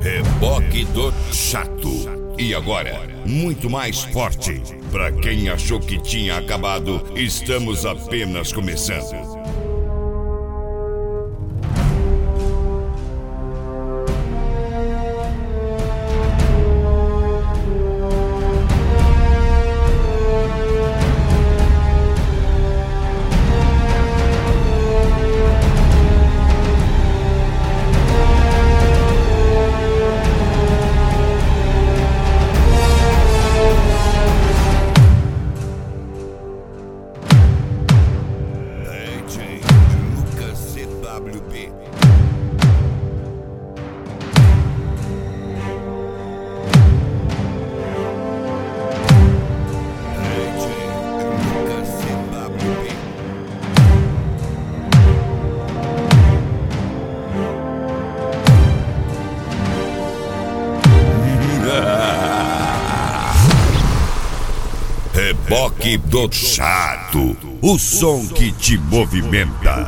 Reboque do Chato. E agora, muito mais forte. Pra quem achou que tinha acabado, estamos apenas começando. Reboque do Chato, o som que te movimenta.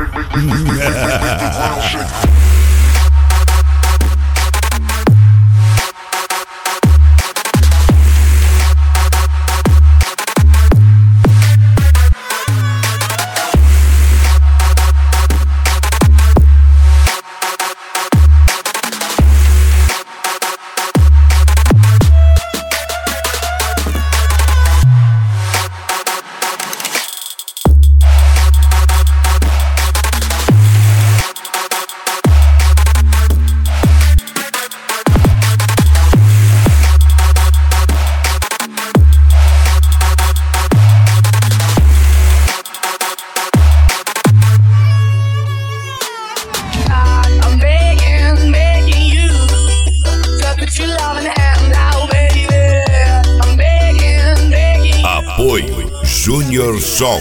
Apoio Junior Som.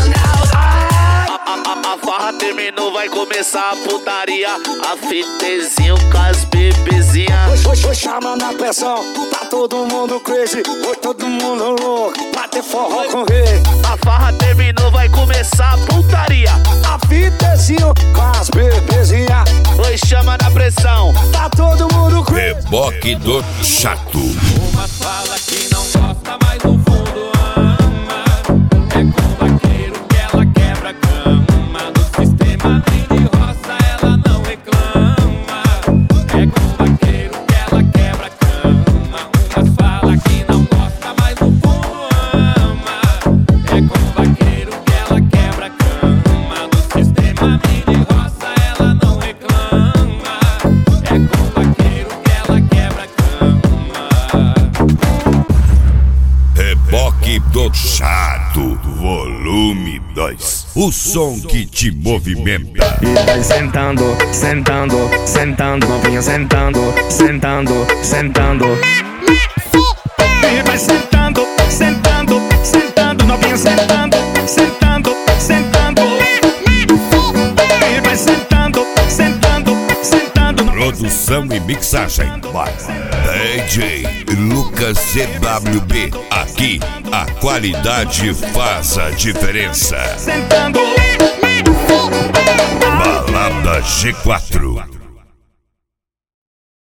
A farra terminou, vai começar a putaria. A fitezinho com as bebezinhas. Foi chamando a pressão, tá todo mundo crazy. Foi todo mundo louco, pra ter forró com rei. A farra terminou, vai começar a putaria. A fitezinho com as bebezinhas. Foi chamando a pressão, tá todo mundo crazy. Reboque do Chato. Uma fala que não gosta, mas no fundo ama. É com o vaqueiro que ela quebra a cama. Do sistema nem de roça ela não reclama. É com o vaqueiro que ela quebra a cama. Umas fala que não gosta, mas no fundo ama. É com o vaqueiro que ela quebra a cama. Do sistema nem de roça ela não reclama. É com o vaqueiro que ela quebra a cama. Reboque do Chato, volume 2. O som que te movimenta. E vai sentando, sentando, sentando, novinha sentando, sentando, sentando. E vai sentando, sentando, sentando, novinha sentando, sentando, sentando. E vai sentando, sentando, sentando. Produção e mixagem DJ Lucas CWB. Aqui a qualidade faz a diferença. Sentando. Balada G4.